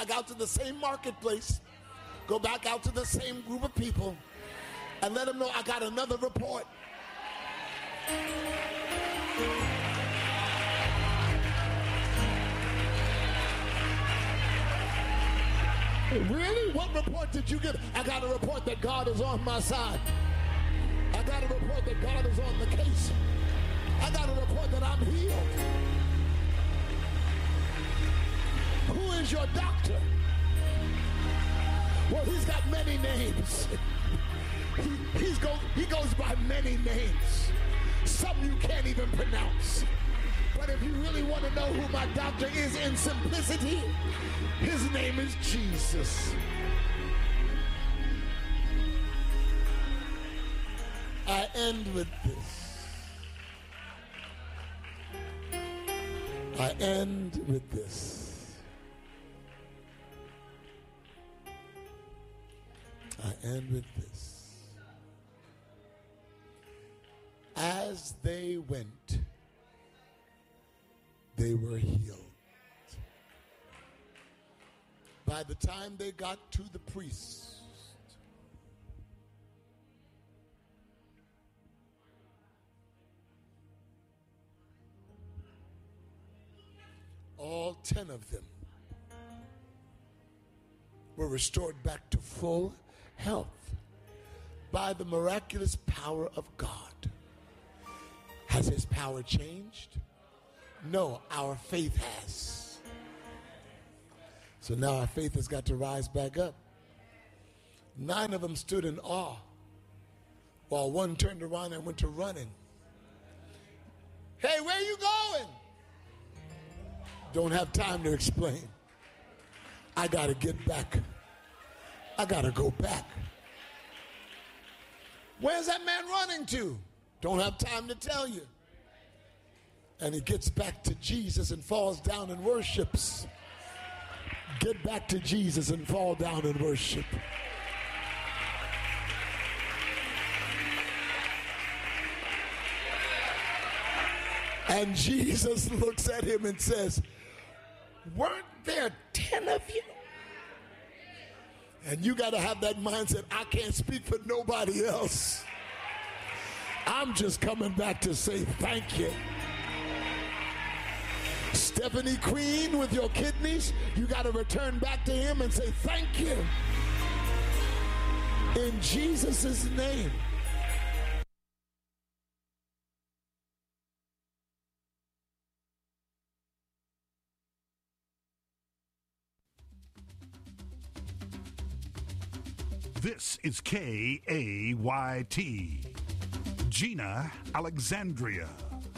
back out to the same marketplace, go back out to the same group of people, and let them know I got another report. Really? What report did you get? I got a report that God is on my side. I got a report that God is on the case. I got a report that I'm healed. Who is your doctor? Well, he's got many names. He goes by many names. Some you can't even pronounce. But if you really want to know who my doctor is in simplicity, his name is Jesus. I end with this. I end with this. I end with this. As they went, they were healed. By the time they got to the priest, all 10 of them were restored back to full health by the miraculous power of God. Has his power changed? No, our faith has. So now our faith has got to rise back up. 9 of them stood in awe, while one turned around and went to running. Hey, where are you going? Don't have time to explain. I got to get back. I got to go back. Where's that man running to? Don't have time to tell you. And he gets back to Jesus and falls down and worships. Get back to Jesus and fall down and worship. And Jesus looks at him and says, weren't there 10 of you? And you got to have that mindset. I can't speak for nobody else. I'm just coming back to say thank you. Stephanie Queen with your kidneys, you got to return back to him and say thank you. In Jesus' name. This is KAYT. Gina, Alexandria,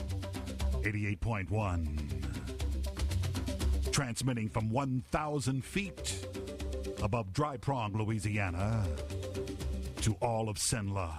88.1. Transmitting from 1,000 feet above Dry Prong, Louisiana, to all of Cenla.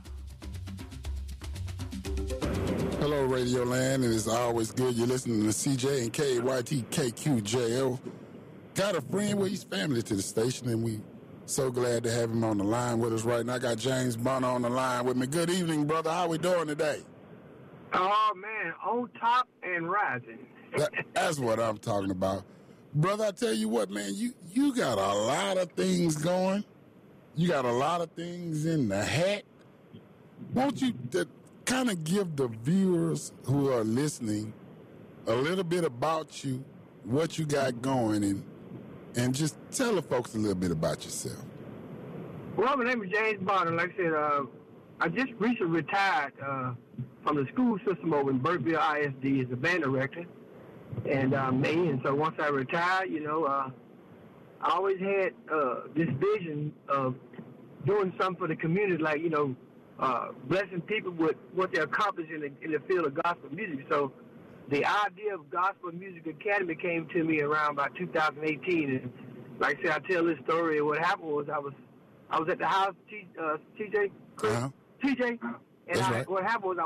Hello, Radio Land, and it's always good you're listening to CJ and KYT KQJO. Got a friend, well, he's family to the station, and we so glad to have him on the line with us right now. I got James Bonner on the line with me. Good evening, brother. How we doing today? Oh, man, on top and rising. That's what I'm talking about. Brother, I tell you what, man, you got a lot of things going. You got a lot of things in the hat. Won't you kind of give the viewers who are listening a little bit about you, what you got going, and just tell the folks a little bit about yourself. Well, my name is James Bonner. Like I said, I just recently retired from the school system over in Burkeville ISD as a band director. And so once I retired, I always had this vision of doing something for the community, like, blessing people with what they accomplish in the field of gospel music. So the idea of Gospel Music Academy came to me around about 2018, and like I said, I tell this story. What happened was I was at the house, TJ, TJ, and right. What happened was I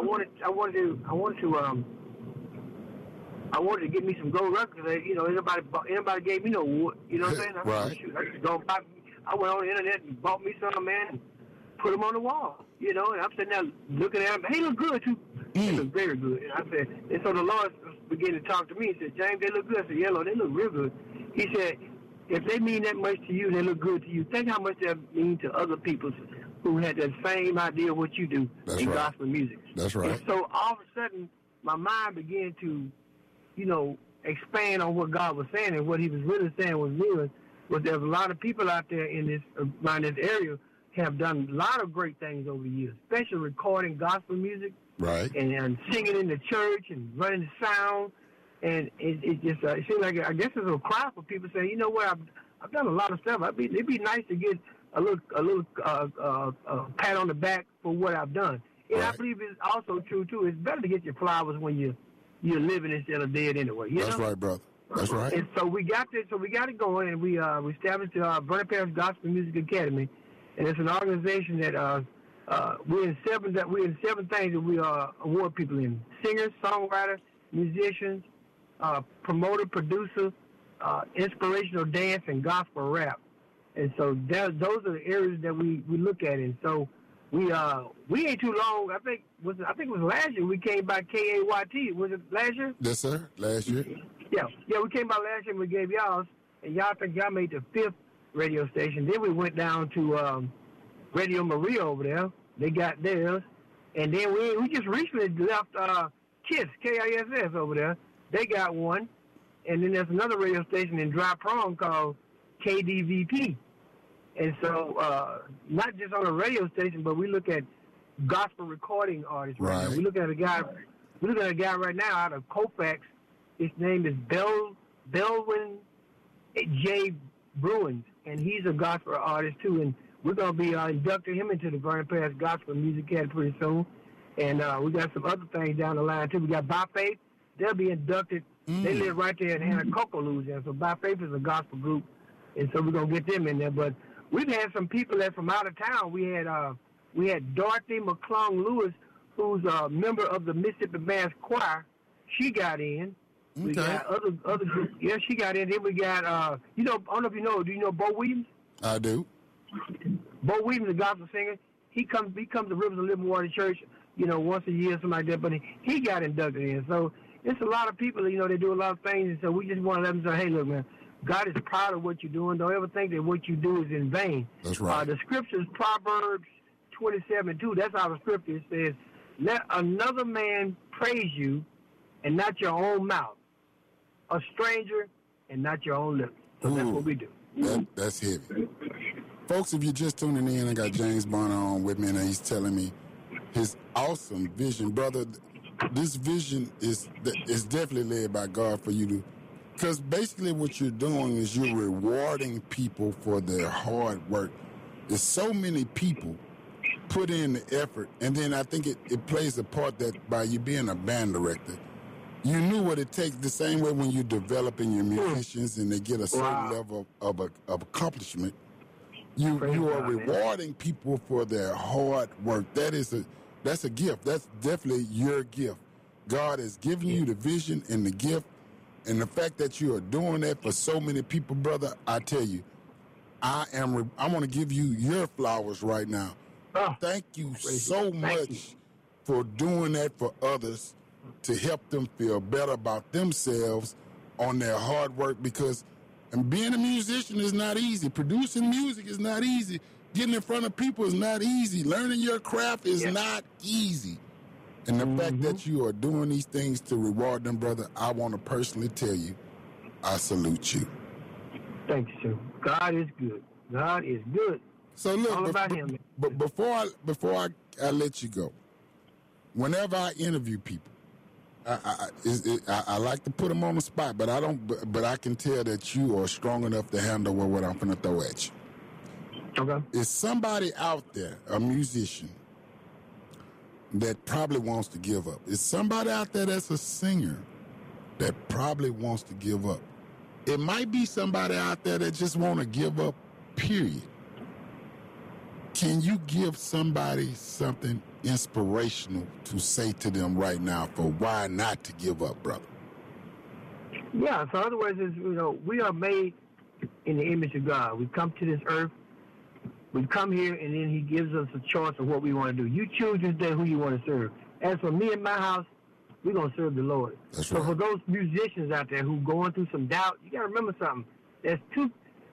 wanted to get me some gold records. Anybody gave me no wood. You know what I'm saying? Right. I went on the internet and bought me some, man, and put them on the wall. And I'm sitting there looking at them. Hey, look good too. They look very good. And I said, and so the Lord began to talk to me and said, James, they look good. I said, yeah, Lord, they look real good. He said, if they mean that much to you, they look good to you. Think how much that mean to other people who had that same idea of what you do in gospel music. That's right. And so all of a sudden, my mind began to, expand on what God was saying, and what He was really saying was there's a lot of people out there in this around this area have done a lot of great things over the years, especially recording gospel music, right, and singing in the church and running the sound. And it just it seems like, I guess it's a cry for people saying, you know what, I've done a lot of stuff. It'd be nice to get a little pat on the back for what I've done. And right. I believe it's also true too. It's better to get your flowers when you're living instead of dead anyway. That's right, brother. That's right. And so we got this. So we got it going, and we established the Vernon Parish Gospel Music Academy, and it's an organization that we're in seven things that we award people in: singers, songwriters, musicians, promoter, producer, inspirational dance, and gospel rap. And so those are the areas that we look at. And so we ain't too long. I think it was last year we came by KAYT. Was it last year? Yes, sir. Last year. Yeah. We came by last year and we gave y'all, and y'all made the 5th radio station. Then we went down to Radio Maria over there. They got theirs, and then we just recently left KISS over there. They got one, and then there's another radio station in Dry Prong called KDVP. And so, not just on a radio station, but we look at gospel recording artists right now. We look at a guy right now out of Colfax. His name is Belwin J. Bruins, and he's a gospel artist too. And we're going to be inducting him into the Vernon Parish Gospel Music Academy pretty soon. And we got some other things down the line too. We got By Faith. They'll be inducted. They live right there in Anacoco, Louisiana. So By Faith is a gospel group, and so we're going to get them in there. But we've had some people that from out of town. We had Dorothy McClung Lewis, who's a member of the Mississippi Mass Choir. She got in. We got other groups. Yeah, she got in. Then we got I don't know if you know. Do you know Bo Williams? I do. Bo Williams, a gospel singer. He comes to Rivers of Living Water Church, once a year, something like that. But he got inducted in. So it's a lot of people, they do a lot of things. And so we just want to let them say, hey, look, man, God is proud of what you're doing. Don't ever think that what you do is in vain. That's right. The scriptures, Proverbs 27:2, that's how the scripture says, let another man praise you and not your own mouth. A stranger and not your own lips. So that's what we do. That's heavy. Folks, if you're just tuning in, I got James Bonner on with me, and he's telling me his awesome vision. Brother, this vision is definitely led by God for you to, because basically what you're doing is you're rewarding people for their hard work. There's so many people put in the effort, and then I think it plays a part that by you being a band director, you knew what it takes. The same way when you're developing your musicians and they get a certain level of accomplishment, you are rewarding people for their hard work. That's a gift. That's definitely your gift. God has given you the vision and the gift, and the fact that you are doing that for so many people, brother. I tell you, I want to give you your flowers right now. Thank you so much for doing that for others, to help them feel better about themselves on their hard work, because being a musician is not easy. Producing music is not easy. Getting in front of people is not easy. Learning your craft is not easy. And the fact that you are doing these things to reward them, brother, I want to personally tell you, I salute you. Thank you, sir. God is good. God is good. So look, all about him. But before I let you go, whenever I interview people, I like to put them on the spot, but I don't. But I can tell that you are strong enough to handle what I'm going to throw at you. Okay. Is somebody out there, a musician, that probably wants to give up? Is somebody out there that's a singer that probably wants to give up? It might be somebody out there that just want to give up, period. Can you give somebody something inspirational to say to them right now for why not to give up, brother? Yeah, so otherwise, we are made in the image of God. We come to this earth, we come here, and then he gives us a choice of what we want to do. You choose this day who you want to serve. As for me and my house, we're going to serve the Lord. That's so right. for those musicians out there who going through some doubt, you got to remember something. There's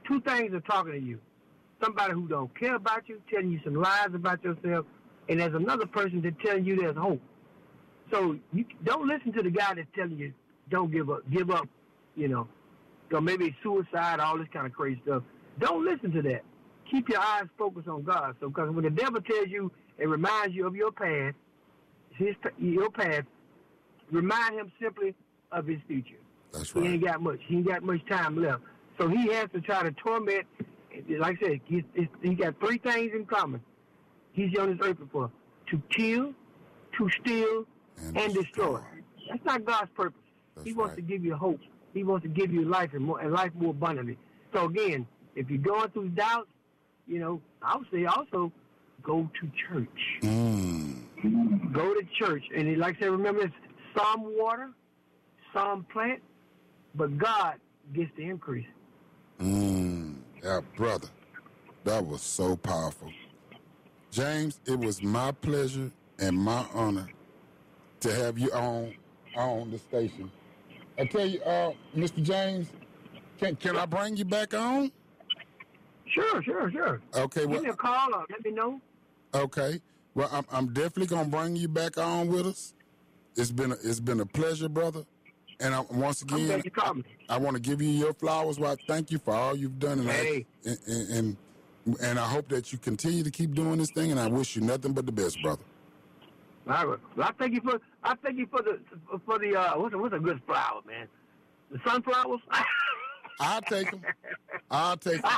two things are talking to you. Somebody who don't care about you, telling you some lies about yourself, and there's another person that's telling you there's hope. So you don't listen to the guy that's telling you don't give up, or maybe suicide, all this kind of crazy stuff. Don't listen to that. Keep your eyes focused on God. So, because when the devil tells you and reminds you of your past, your past, remind him simply of his future. That's right. He ain't got much. He ain't got much time left. So he has to try to torment. Like I said, he got three things in common. He's on this earth for: to kill, to steal, and destroy. That's not God's purpose. He wants to give you hope. He wants to give you life and life more abundantly. So again, if you're going through doubts, I would say also go to church. Go to church. And like I said, remember, it's some water, some plant, but God gets the increase. Yeah, brother, that was so powerful. James, it was my pleasure and my honor to have you on the station. I tell you, Mr. James, can I bring you back on? Sure. Okay. Give me a call or let me know. Okay. Well, I'm definitely gonna bring you back on with us. It's been a pleasure, brother. And once again, I want to give you your flowers. Well, thank you for all you've done, and I hope that you continue to keep doing this thing. And I wish you nothing but the best, brother. All right. Well, I thank you for the what's a good flower, man? The sunflowers. I'll take them. I'll take them.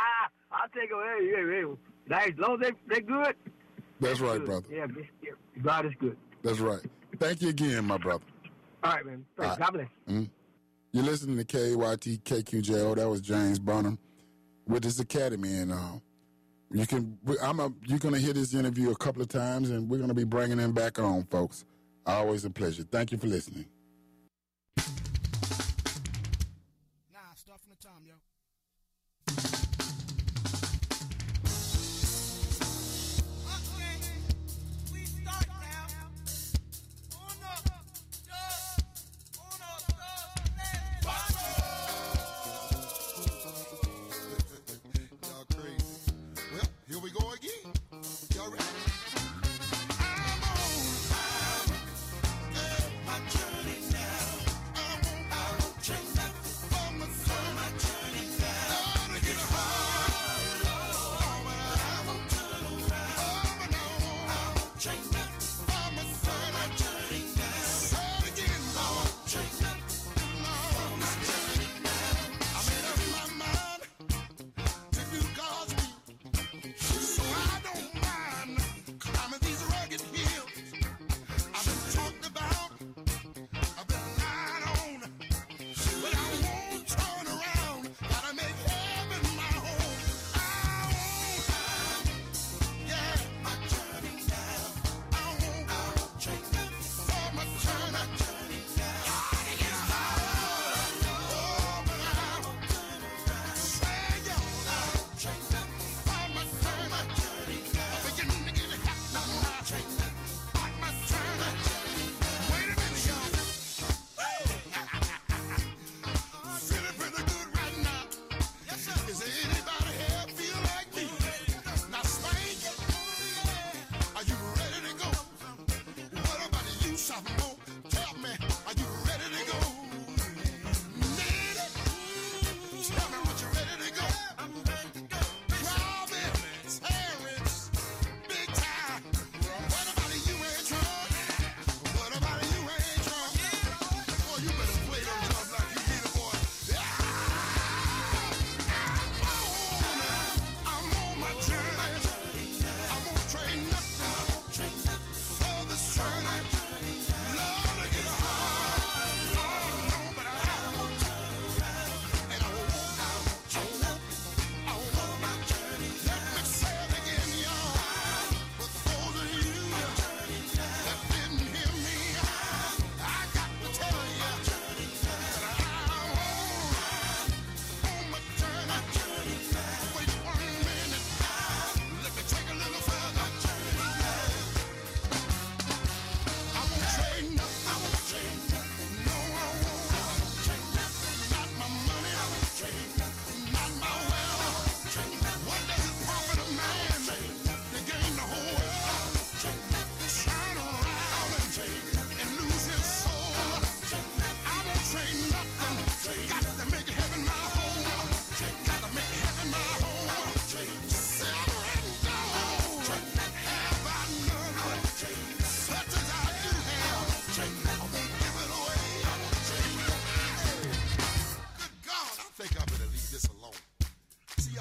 Hey. As long as they're good. That's right, good, brother. Yeah, God is good. That's right. Thank you again, my brother. All right, man. Thanks. God bless. Mm-hmm. You're listening to KYT KQJO. That was James Bonham with his academy, and you're gonna hear this interview a couple of times, and we're gonna be bringing him back on, folks. Always a pleasure. Thank you for listening. Start from the time, yo. Journey now. I won't change nothing for my journey.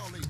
Yoli.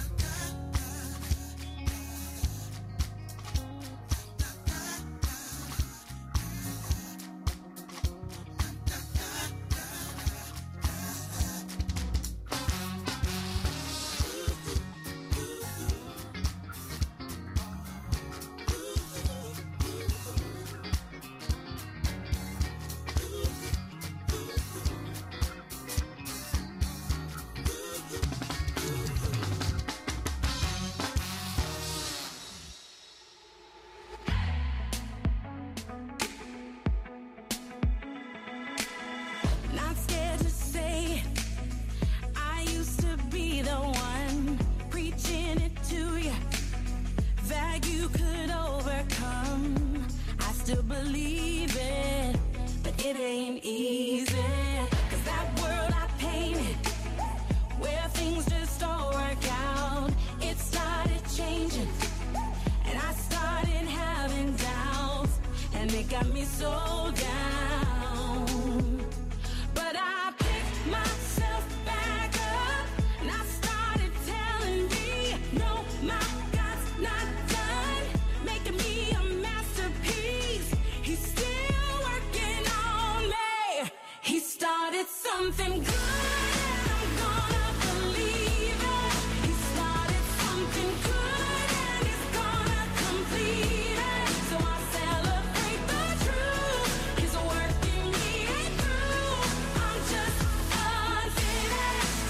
Not scared to say I used to be the one preaching it to you that you could overcome. I still believe it, but it ain't easy. 'Cause that world I painted, where things just don't work out, it started changing, and I started having doubts, and it got me so down. But I picked myself back up, and I started telling me, no, my God's not done making me a masterpiece. He's still working on me. He started something good, and I'm gonna believe it. He started something good, and he's gonna complete it. So I celebrate the truth. He's working me through. I'm just unfinished.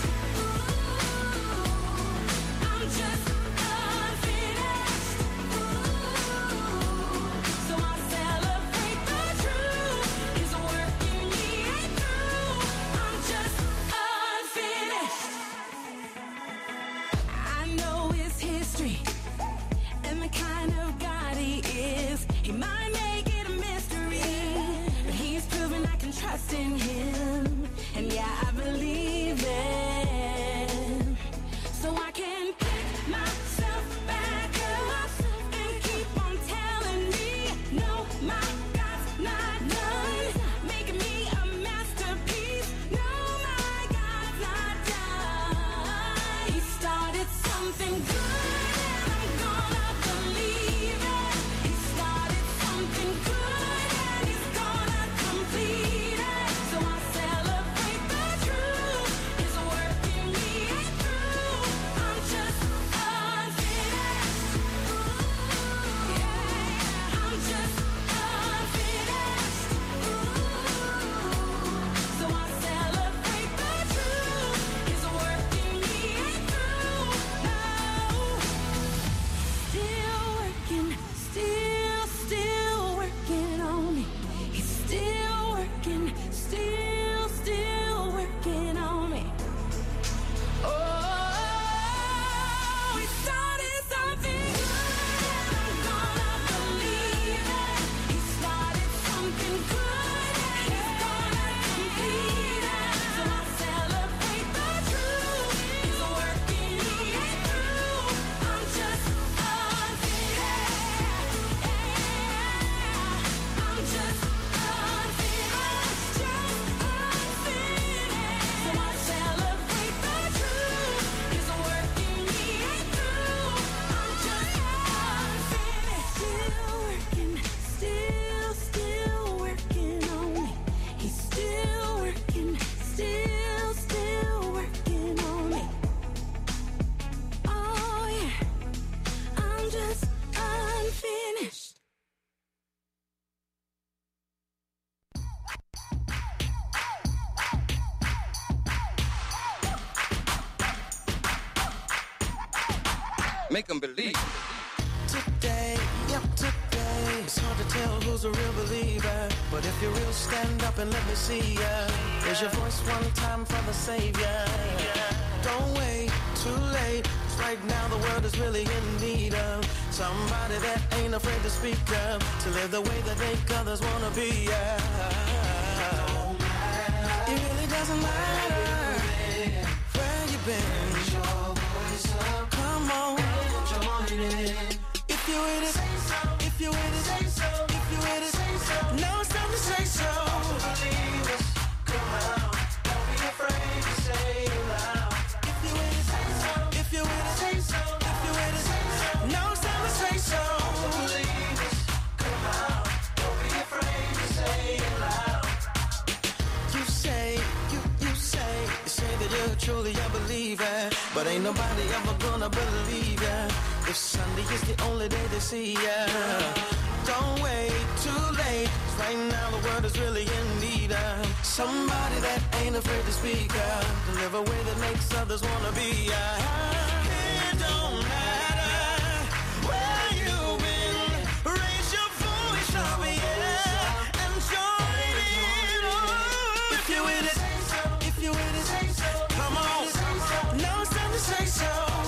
I'm just unfinished. So I celebrate the truth. He's working me through. I'm just unfinished. I know his history and the kind of God he is. He might make it a mystery, but he's proven I can trust in him. And yeah, I believe it. So I can pick myself back up and keep on telling me, no, my God's not done making me a masterpiece. No, my God's not done. He started something good, and I'm gonna believe it. He started something good, and he's gonna complete it. So I celebrate the truth. He's working me through. I'm just unfinished. Yeah, I'm just unfinished. So I celebrate the truth. He's working me through. Still working, still working on me. He's still working, still working on me. Oh, he started something good, and I'm gonna believe it. He started something good, and he's gonna complete it. So I celebrate the truth. He's working me through. I'm just unfinished. I'm just unfinished. So I celebrate the truth. He's working me through. I'm just unfinished. Still working on me. He's still working, still working on me. Oh yeah, I'm just unfinished. Make them believe. Today, it's hard to tell who's a real believer. But if you're real, stand up and let me see ya. Raise your voice one time for the Savior. Don't wait, too late. 'Cause right now the world is really in need of somebody that ain't afraid to speak up, to live the way that they others wanna be. It really doesn't matter where you've been. Come on, join in. If you're with it, if you're with it, if you're with it, now it's time to say so. Believers, come out, don't be afraid to say it loud. If you're with it, if you're nobody ever gonna believe ya. If Sunday is the only day they see ya. Don't wait too late. Right now the world is really in need of somebody that ain't afraid to speak up. To live a way that makes others wanna be. It don't matter where you've been. Raise your voice up, yeah, and join in. Oh, if you're with it, if you're with it, come on. Now it's time to say so.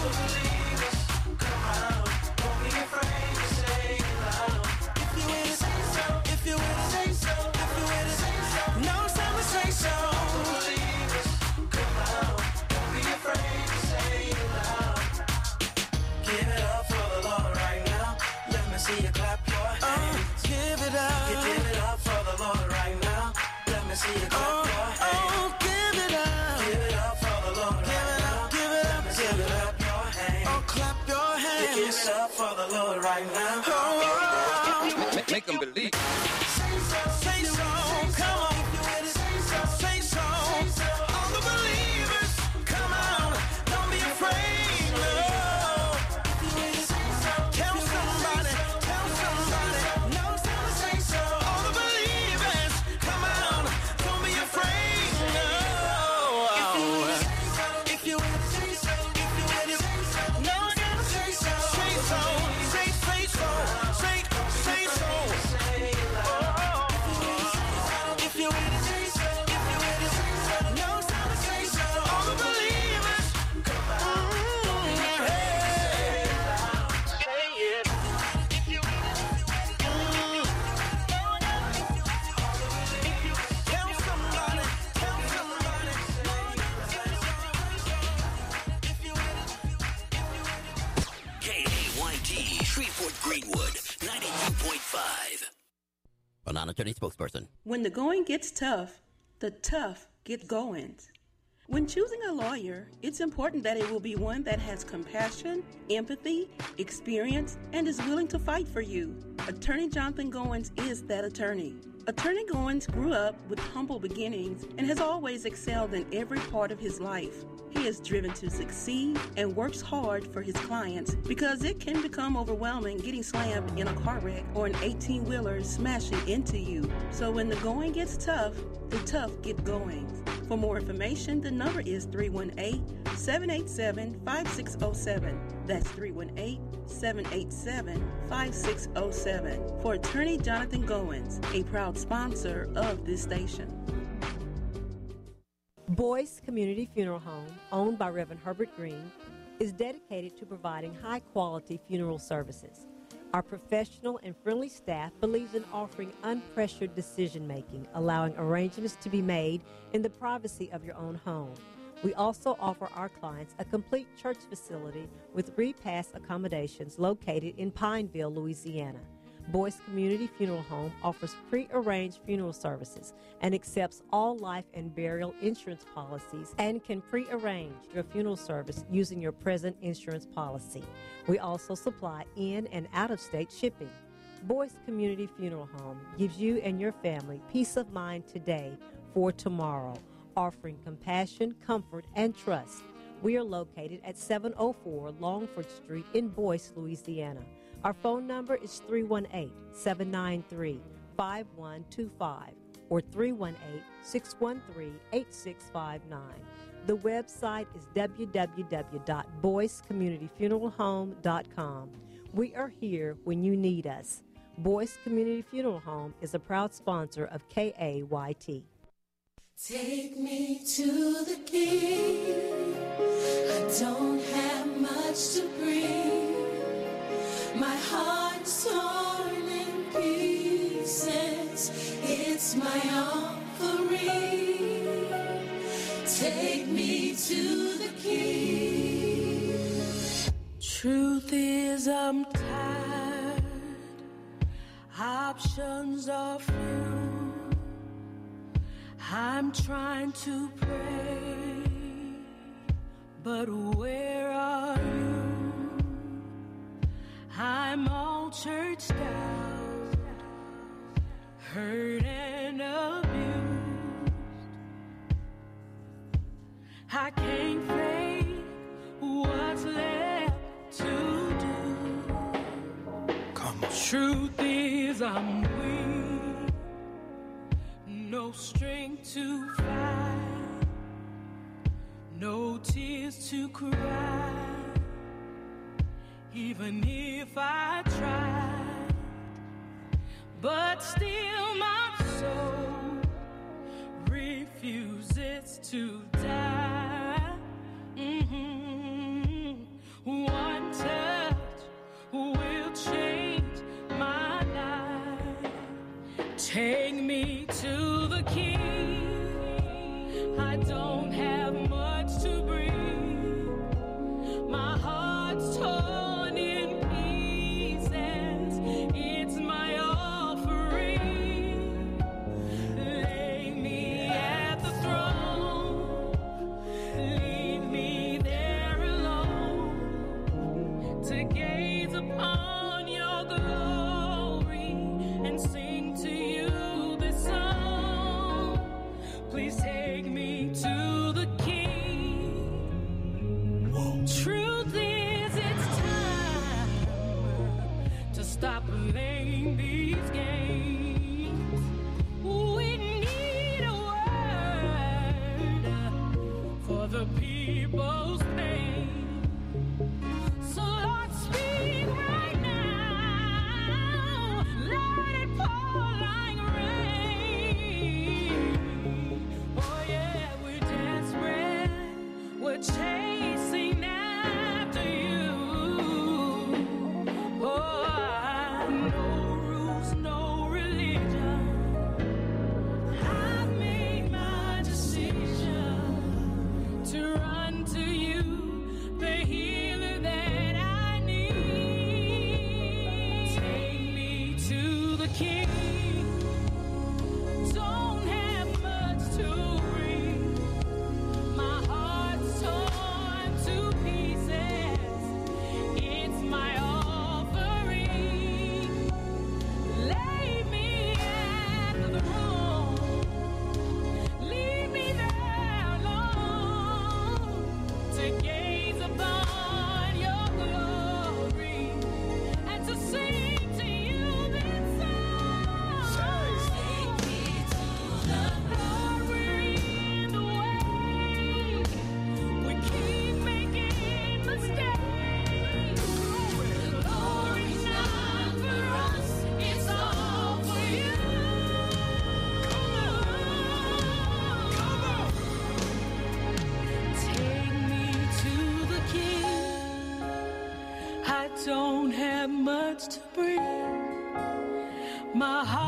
Come out, don't be afraid to say it loud. If you're with it, if you're with it, if you're with it, now it's time to say so. Come out, don't be afraid to say it loud. Give it up for the Lord right now. Let me see you clap your hands. Give it up. You give it up for the Lord right now. Let me see you clap your hands. Give it up. Give it up for the Lord right now. Give it up. Give it up your hands. Oh, clap your hands. You give it up for the Lord right now. Make them believe. Say so, come on. Say so, all the believers, come on. Don't be afraid, no. Tell somebody, no, say so. All the believers, come on. Don't be afraid, no. If you with it, no, I gotta say so. Say so, say so, say so. If you with it, no, it's time to say so. All the believers, come on. Say it. If you with it, tell somebody. If you with it. KAYT, Shreveport Greenwood, 92.5. A non-attorney spokesperson. When the going gets tough, the tough get going. When choosing a lawyer, it's important that it will be one that has compassion, empathy, experience, and is willing to fight for you. Attorney Jonathan Goins is that attorney. Attorney Goins grew up with humble beginnings and has always excelled in every part of his life. He is driven to succeed and works hard for his clients because it can become overwhelming getting slammed in a car wreck or an 18-wheeler smashing into you. So when the going gets tough, the tough get going. For more information, the number is 318-787-5607. That's 318-787-5607. For Attorney Jonathan Goins, a proud sponsor of this station. Boyce Community Funeral Home, owned by Reverend Herbert Green, is dedicated to providing high-quality funeral services. Our professional and friendly staff believes in offering unpressured decision-making, allowing arrangements to be made in the privacy of your own home. We also offer our clients a complete church facility with repass accommodations located in Pineville, Louisiana. Boyce Community Funeral Home offers pre-arranged funeral services and accepts all life and burial insurance policies and can pre-arrange your funeral service using your present insurance policy. We also supply in- and out-of-state shipping. Boyce Community Funeral Home gives you and your family peace of mind today for tomorrow, offering compassion, comfort, and trust. We are located at 704 Longford Street in Boyce, Louisiana. Our phone number is 318-793-5125 or 318-613-8659. The website is www.boycecommunityfuneralhome.com. We are here when you need us. Boyce Community Funeral Home is a proud sponsor of KAYT. Take me to the King. I don't have much to bring. My heart is torn in pieces. It's my offering. Take me to the King. Truth is, I'm tired. Options are few. I'm trying to pray, but where are you? I'm all churched out, hurt and abused. I can't fake what Truth is I'm weak, no strength to fight, no tears to cry, even if I tried, but still my soul refuses to die. One touch will change my life. Take me to the King. I don't have much to bring. My heart's torn in pieces. It's my offering. Lay me at the throne. Leave me there alone to gaze upon your glory and sing to you this song. Please take me to the King. Truth is, it's time to stop playing these games. We need a word for the people's pain. So Lord, speak right now. Let it pour like rain. Oh yeah, we're desperate. We're chasing after you. Oh, no rules, no religion. I've made my decision to run to you, the healer that I need. Take me to the King. Don't have much to bring. My heart's torn to pieces. It's my offering. Lay me at the throne. Leave me there alone to gaze upon your glory and to sing to you this song. Take me to the Lord, we're in the way. We keep making mistakes. The glory's not for us, it's all for you. Take me to the King. I don't have much to bring. My heart